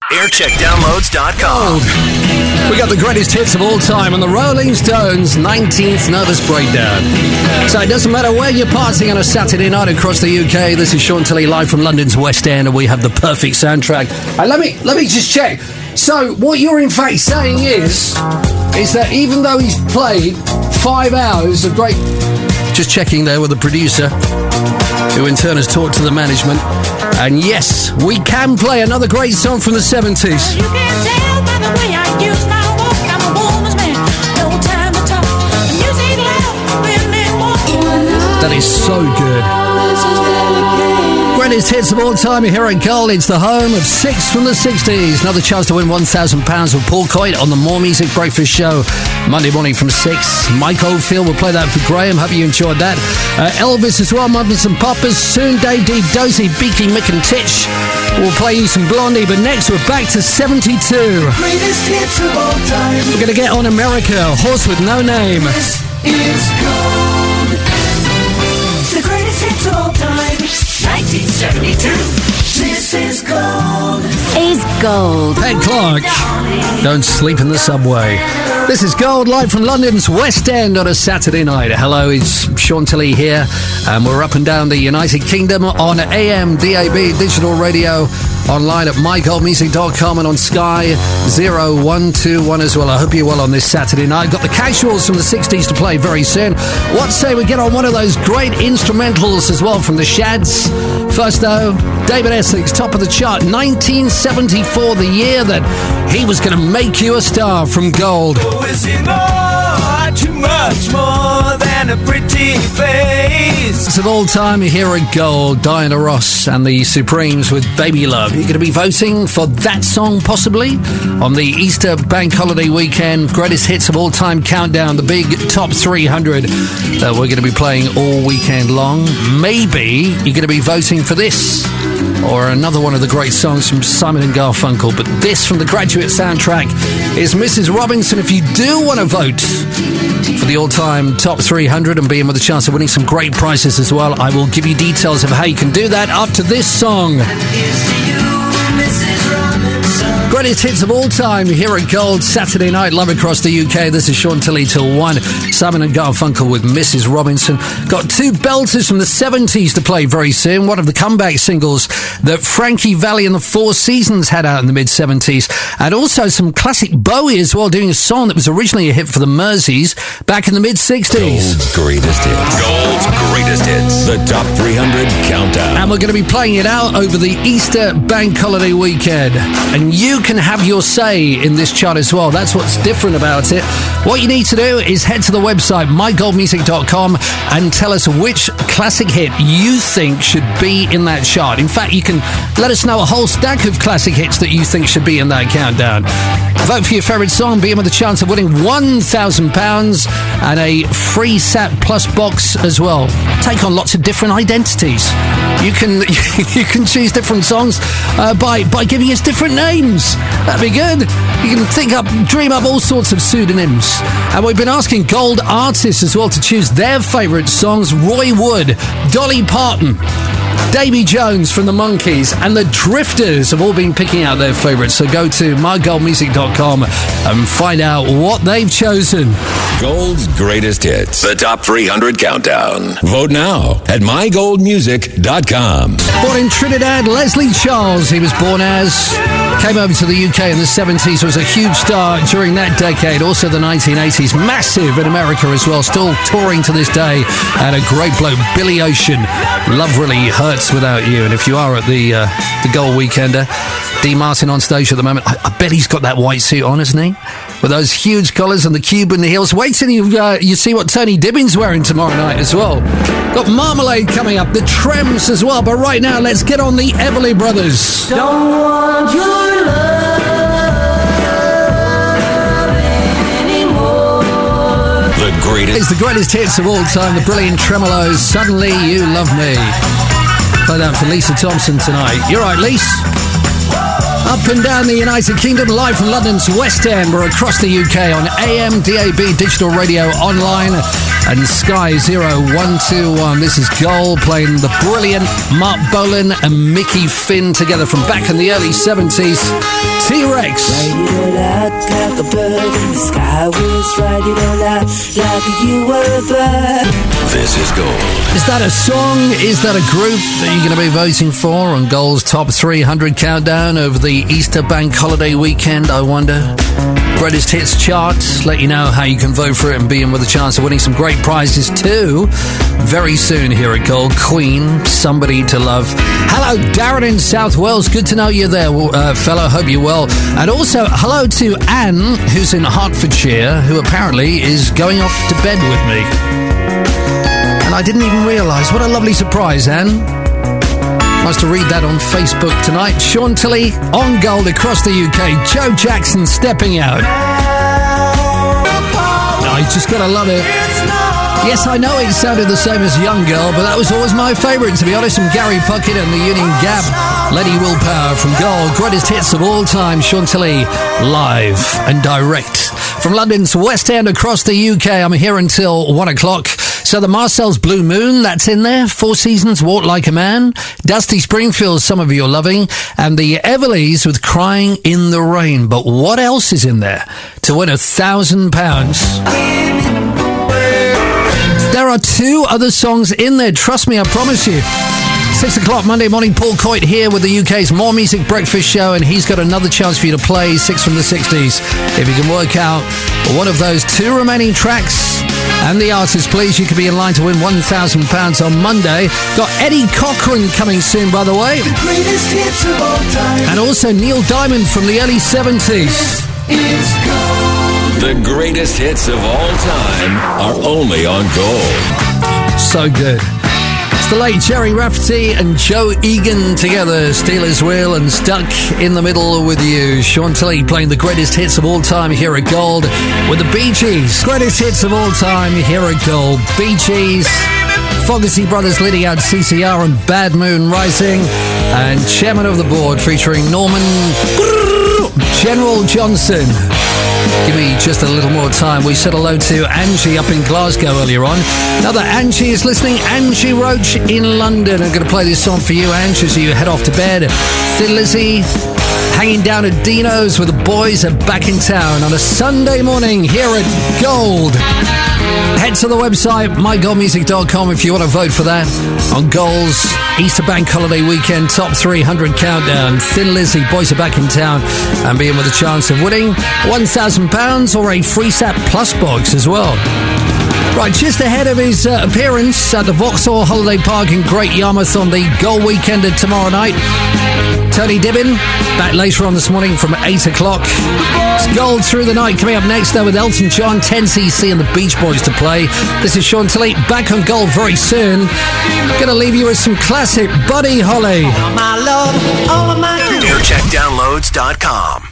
aircheckdownloads.com. We got the greatest hits of all time on the Rolling Stones' 19th Nervous Breakdown. So it doesn't matter where you're partying on a Saturday night across the UK. This is Sean Tilley live from London's West End, and we have the perfect soundtrack. Let me just check. So what you're in fact saying is that even though he's played 5 hours of great... Just checking there with the producer, who in turn has talked to the management. And yes, we can play another great song from the 70s. You can tell by the way I use my walk, I'm a woman's man, no time to talk. Music loud, women walk. That is so good. Greatest hits of all time here at Gold. It's the home of 6 from the 60s. Another chance to win £1,000 with Paul Coyte on the More Music Breakfast Show. Monday morning from 6. Mike Oldfield will play that for Graham. Hope you enjoyed that. Elvis as well, Muppets and Poppers. Soon Dave D, Dozy, Beaky, Mick and Titch will play you some Blondie. But next we're back to 72. Greatest hits of all time. We're going to get on America. Horse with No Name. This is gold. The greatest hits of all time. 1972. This is gold. Is gold. Ed Clark. Don't sleep in the subway. This is Gold, live from London's West End on a Saturday night. Hello, it's Sean Tilley here, and we're up and down the United Kingdom on AM, DAB, digital radio, online at mygoldmusic.com and on Sky 0121 as well. I hope you're well on this Saturday night. Got the casuals from the 60s to play very soon. What say we get on one of those great instrumentals as well from the Shads? First though, David Essex, top of the chart, 1974, the year that he was going to make you a star, from Gold. Oh, is it more, too much more than a pretty face? It's of all time here at Gold, Diana Ross and the Supremes with Baby Love. You're going to be voting for that song possibly on the Easter Bank Holiday weekend. Greatest hits of all time countdown, the big top 300 that we're going to be playing all weekend long. Maybe you're going to be voting for this or another one of the great songs from Simon and Garfunkel. But this from the Graduate soundtrack is Mrs. Robinson. If you do want to vote for the all-time top 300 and be in with a chance of winning some great prizes as well, I will give you details of how you can do that after this song. Greatest hits of all time here at Gold, Saturday night, live across the UK. This is Sean Tilley till 1. Simon and Garfunkel with Mrs. Robinson. Got 2 belters from the 70s to play very soon. One of the comeback singles that Frankie Valli and the Four Seasons had out in the mid-70s. And also some classic Bowie as well, doing a song that was originally a hit for the Merseys back in the mid-60s. Gold's greatest hits. Gold's greatest hits. The top 300 countdown. And we're going to be playing it out over the Easter Bank Holiday weekend. And you can have your say in this chart as well. That's what's different about it. What you need to do is head to the website mygoldmusic.com and tell us which classic hit you think should be in that chart. In fact, you can let us know a whole stack of classic hits that you think should be in that countdown. Vote for your favourite song, be in with a chance of winning £1,000 and a free Sat Plus box as well. Take on lots of different identities. You can choose different songs by giving us different names. That'd be good. You can dream up all sorts of pseudonyms. And we've been asking Gold artists as well to choose their favourite songs. Roy Wood, Dolly Parton, Davy Jones from the Monkees and the Drifters have all been picking out their favourites. So go to mygoldmusic.com and find out what they've chosen. Gold's greatest hits. The top 300 countdown. Vote now at mygoldmusic.com. Born in Trinidad, Leslie Charles, he was born as, came over to the UK in the 70s, was a huge star during that decade, also the 1980s, massive in America as well, still touring to this day, and a great bloke, Billy Ocean. Love really hurts without you. And if you are at the Gold Weekender, D. Martin on stage at the moment, I bet he's got that white suit on, hasn't he? With those huge collars and the Cuban heels. Wait till you see what Tony Dibbin's wearing tomorrow night as well. Got Marmalade coming up, the Trems as well. But right now, let's get on the Everly Brothers. Don't want your love anymore. The greatest. It's the greatest hits of all time, the brilliant Tremolos. Suddenly You Love Me. Play that for Lisa Thompson tonight. You're right, Lisa. Up and down the United Kingdom, live from London's West End. We're across the UK on AM, DAB, digital radio, online, and Sky 0121. This is Gold playing the brilliant Mark Bolan and Mickey Finn together from back in the early 70s. T-Rex. Write it all out like a bird in the sky. Was write it all out like you were a bird. This is Gold. Is that a song? Is that a group that you're going to be voting for on Gold's Top 300 Countdown over the Easter Bank Holiday weekend, I wonder? Greatest Hits chart. Let you know how you can vote for it and be in with a chance of winning some great prizes too. Very soon here at Gold. Queen, Somebody to Love. Hello, Darren in South Wales. Good to know you're there, fellow. Hope you're well. And also, hello to Anne, who's in Hertfordshire, who apparently is going off to bed with me. And I didn't even realise. What a lovely surprise, Anne. Nice to read that on Facebook tonight. Sean Tilley on Gold across the UK. Joe Jackson stepping out. Oh, you just gotta love it. Yes, I know it sounded the same as Young Girl, but that was always my favourite, to be honest, from Gary Puckett and the Union Gap. Lady Willpower from Gold. Greatest hits of all time. Sean Tilley live and direct. From London's West End across the UK, I'm here until 1 o'clock. So the Marcel's Blue Moon, that's in there. Four Seasons, Walk Like a Man. Dusty Springfield, some of you are loving. And the Everleys with Crying in the Rain. But what else is in there to win £1,000? There are two other songs in there. Trust me, I promise you. 6 o'clock Monday morning, Paul Coit here with the UK's More Music Breakfast Show, and he's got another chance for you to play 6 from the 60s. If you can work out one of those two remaining tracks and the artist, please, you could be in line to win £1,000 on Monday. Got Eddie Cochran coming soon, by the way. The greatest hits of all time. And also Neil Diamond from the early 70s. It's Gold. The greatest hits of all time are only on Gold. So good. It's the late Jerry Rafferty and Joe Egan together. Steelers Wheel and Stuck in the Middle with You. Sean Tilley playing the greatest hits of all time here at Gold with the Bee Gees. Greatest hits of all time here at Gold. Bee Gees, Fogerty Brothers leading out CCR and Bad Moon Rising, and Chairman of the Board featuring Norman General Johnson. Give me just a little more time. We said hello to Angie up in Glasgow earlier on. Now that Angie is listening, Angie Roach in London. I'm going to play this song for you, Angie, as you head off to bed. Thin Lizzy hanging down at Dino's with the boys are back in town on a Sunday morning here at Gold. Head to the website, mygoldmusic.com, if you want to vote for that. On Gold's Easter Bank Holiday Weekend Top 300 Countdown. Thin Lizzy, boys are back in town, and being with a chance of winning £1,000 or a free SAP Plus box as well. Right, just ahead of his appearance at the Vauxhall Holiday Park in Great Yarmouth on the Gold Weekender tomorrow night, Tony Dibbin, back later on this morning from 8 o'clock. It's Gold through the night. Coming up next, though, with Elton John, 10cc and the Beach Boys to play. This is Sean Tilley, back on Gold very soon. Gonna leave you with some classic Buddy Holly. My love, all of my AirCheckDownloads.com.